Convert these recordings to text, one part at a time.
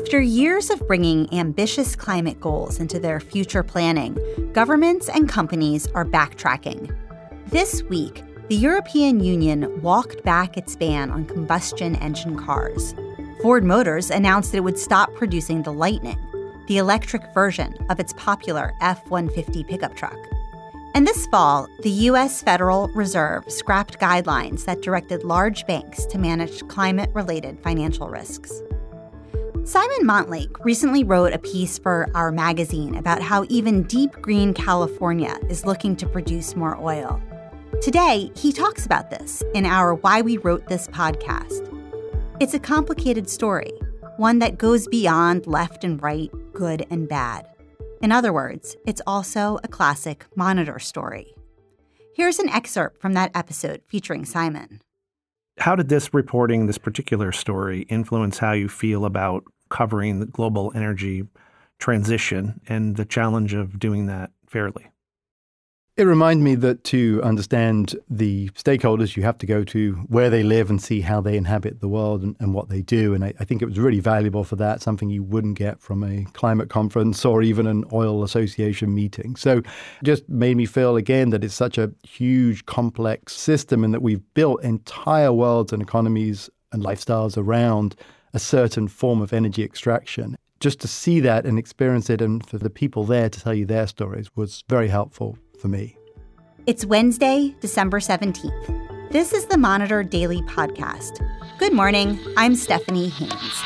After years of bringing ambitious climate goals into their future planning, governments and companies are backtracking. This week, the European Union walked back its ban on combustion engine cars. Ford Motors announced that it would stop producing the Lightning, the electric version of its popular F-150 pickup truck. And this fall, the U.S. Federal Reserve scrapped guidelines that directed large banks to manage climate-related financial risks. Simon Montlake recently wrote a piece for our magazine about how even deep green California is looking to produce more oil. Today, he talks about this in our Why We Wrote This podcast. It's a complicated story, one that goes beyond left and right, good and bad. In other words, it's also a classic Monitor story. Here's an excerpt from that episode featuring Simon. How did this reporting, this particular story, influence how you feel about covering the global energy transition and the challenge of doing that fairly? It reminded me that to understand the stakeholders, you have to go to where they live and see how they inhabit the world and what they do. And I think it was really valuable for that, something you wouldn't get from a climate conference or even an oil association meeting. So it just made me feel again that it's such a huge, complex system and that we've built entire worlds and economies and lifestyles around a certain form of energy extraction. Just to see that and experience it and for the people there to tell you their stories was very helpful for me. It's Wednesday, December 17th. This is the Monitor Daily Podcast. Good morning. I'm Stephanie Haynes.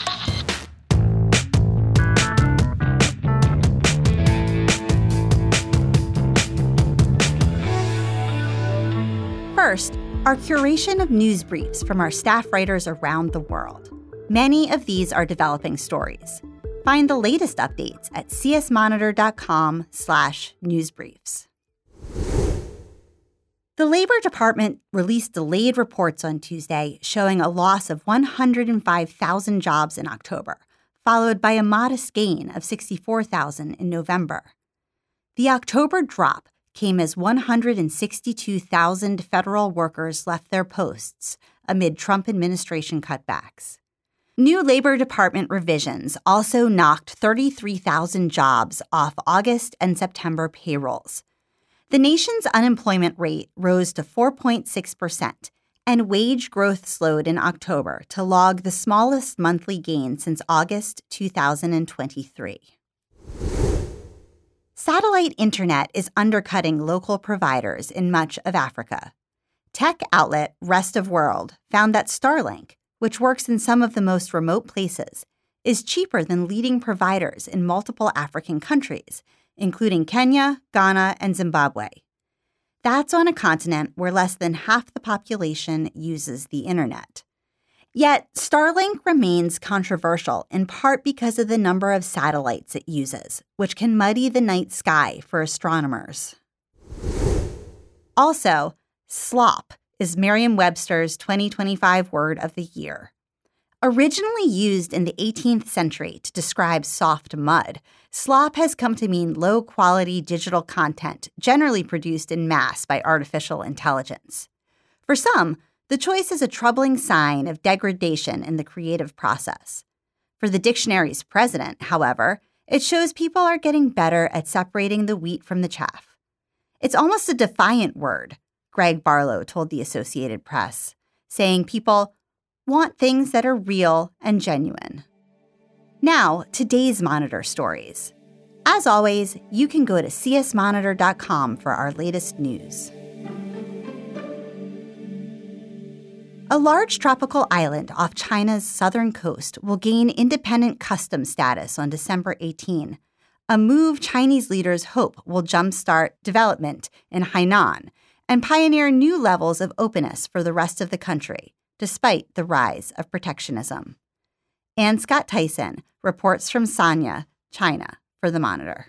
First, our curation of news briefs from our staff writers around the world. Many of these are developing stories. Find the latest updates at csmonitor.com/newsbriefs. The Labor Department released delayed reports on Tuesday showing a loss of 105,000 jobs in October, followed by a modest gain of 64,000 in November. The October drop came as 162,000 federal workers left their posts amid Trump administration cutbacks. New Labor Department revisions also knocked 33,000 jobs off August and September payrolls. The nation's unemployment rate rose to 4.6%, and wage growth slowed in October to log the smallest monthly gain since August 2023. Satellite internet is undercutting local providers in much of Africa. Tech outlet Rest of World found that Starlink, which works in some of the most remote places, is cheaper than leading providers in multiple African countries, including Kenya, Ghana, and Zimbabwe. That's on a continent where less than half the population uses the internet. Yet, Starlink remains controversial in part because of the number of satellites it uses, which can muddy the night sky for astronomers. Also, slop is Merriam-Webster's 2025 word of the year. Originally used in the 18th century to describe soft mud, slop has come to mean low-quality digital content generally produced in mass by artificial intelligence. For some, the choice is a troubling sign of degradation in the creative process. For the dictionary's president, however, it shows people are getting better at separating the wheat from the chaff. It's almost a defiant word, Greg Barlow told the Associated Press, saying people want things that are real and genuine. Now, today's Monitor stories. As always, you can go to csmonitor.com for our latest news. A large tropical island off China's southern coast will gain independent customs status on December 18, a move Chinese leaders hope will jumpstart development in Hainan and pioneer new levels of openness for the rest of the country, despite the rise of protectionism. Ann Scott Tyson reports from Sanya, China, for The Monitor.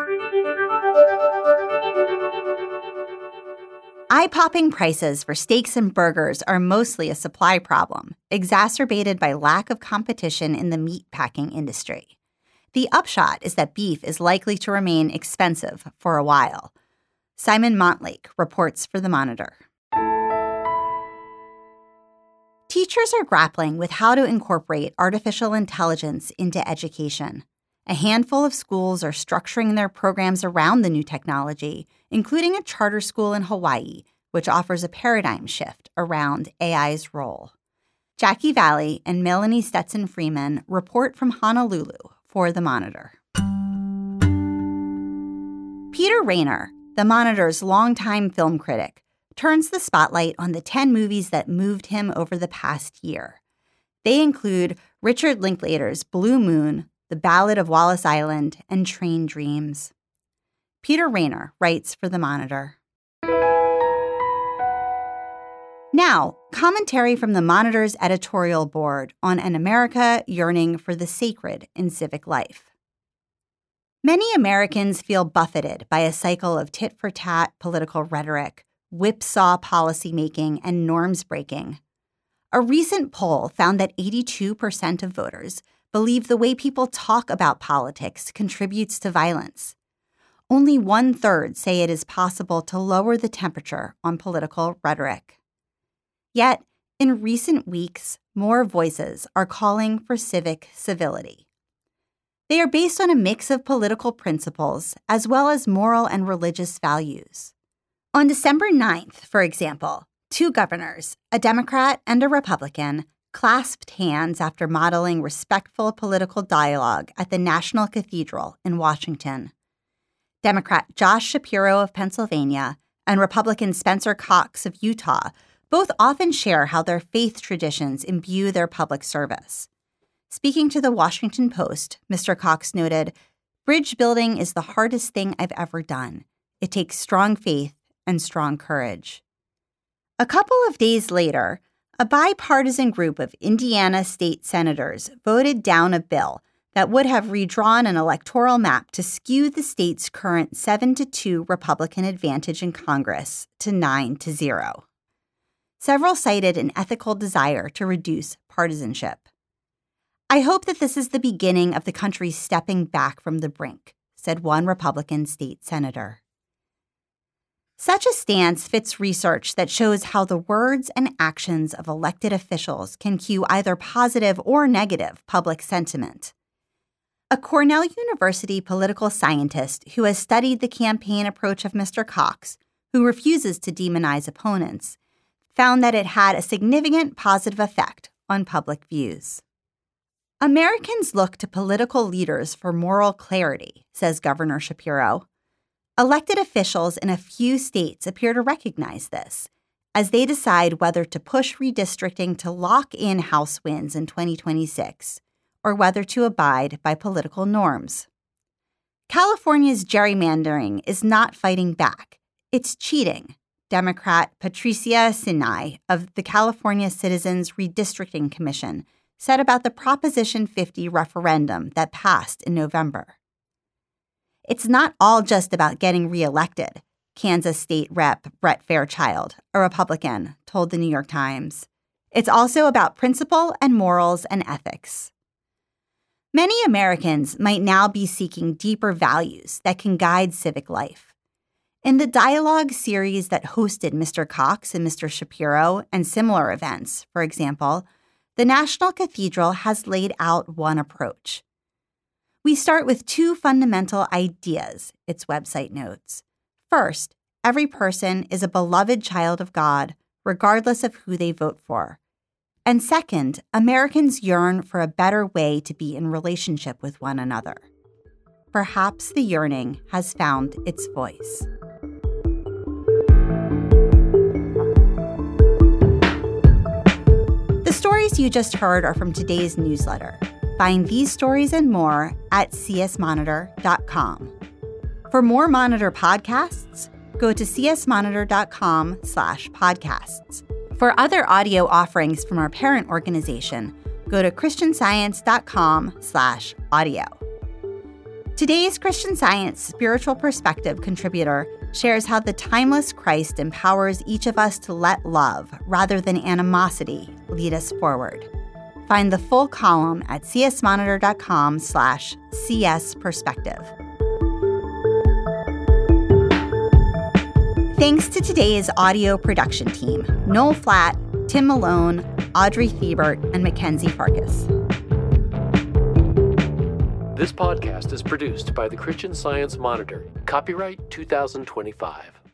Eye-popping prices for steaks and burgers are mostly a supply problem, exacerbated by lack of competition in the meat-packing industry. The upshot is that beef is likely to remain expensive for a while. Simon Montlake reports for The Monitor. teachers are grappling with how to incorporate artificial intelligence into education. A handful of schools are structuring their programs around the new technology, including a charter school in Hawaii, which offers a paradigm shift around AI's role. Jackie Valley and Melanie Stetson-Freeman report from Honolulu for The Monitor. Peter Rainer, The Monitor's longtime film critic, turns the spotlight on the 10 movies that moved him over the past year. They include Richard Linklater's Blue Moon, The Ballad of Wallace Island, and Train Dreams. Peter Rainer writes for The Monitor. Now, commentary from The Monitor's editorial board on an America yearning for the sacred in civic life. Many Americans feel buffeted by a cycle of tit-for-tat political rhetoric, whipsaw policymaking, and norms breaking. A recent poll found that 82% of voters believe the way people talk about politics contributes to violence. Only 1/3 say it is possible to lower the temperature on political rhetoric. Yet, in recent weeks, more voices are calling for civic civility. They are based on a mix of political principles as well as moral and religious values. On December 9th, for example, 2 governors, a Democrat and a Republican, clasped hands after modeling respectful political dialogue at the National Cathedral in Washington. Democrat Josh Shapiro of Pennsylvania and Republican Spencer Cox of Utah both often share how their faith traditions imbue their public service. Speaking to the Washington Post, Mr. Cox noted, "Bridge building is the hardest thing I've ever done. It takes strong faith and strong courage." A couple of days later, a bipartisan group of Indiana state senators voted down a bill that would have redrawn an electoral map to skew the state's current 7-2 Republican advantage in Congress to 9-0. Several cited an ethical desire to reduce partisanship. "I hope that this is the beginning of the country stepping back from the brink," said one Republican state senator. Such a stance fits research that shows how the words and actions of elected officials can cue either positive or negative public sentiment. A Cornell University political scientist who has studied the campaign approach of Mr. Cox, who refuses to demonize opponents, found that it had a significant positive effect on public views. Americans look to political leaders for moral clarity, says Governor Shapiro. Elected officials in a few states appear to recognize this as they decide whether to push redistricting to lock in House wins in 2026 or whether to abide by political norms. California's gerrymandering is not fighting back. It's cheating, Democrat Patricia Sinai of the California Citizens Redistricting Commission said about the Proposition 50 referendum that passed in November. "It's not all just about getting reelected," Kansas State Rep. Brett Fairchild, a Republican, told the New York Times. "It's also about principle and morals and ethics." Many Americans might now be seeking deeper values that can guide civic life. In the dialogue series that hosted Mr. Cox and Mr. Shapiro and similar events, for example, the National Cathedral has laid out one approach. "We start with 2 fundamental ideas," its website notes. First, every person is a beloved child of God, regardless of who they vote for. And second, Americans yearn for a better way to be in relationship with one another. Perhaps the yearning has found its voice. The stories you just heard are from today's newsletter. Find these stories and more at csmonitor.com. For more Monitor podcasts, go to csmonitor.com/podcasts. For other audio offerings from our parent organization, go to christianscience.com/audio. Today's Christian Science Spiritual Perspective contributor shares how the timeless Christ empowers each of us to let love, rather than animosity, lead us forward. Find the full column at csmonitor.com/csperspective. Thanks to today's audio production team, Noel Flatt, Tim Malone, Audrey Thibert and Mackenzie Farkas. This podcast is produced by the Christian Science Monitor. Copyright 2025.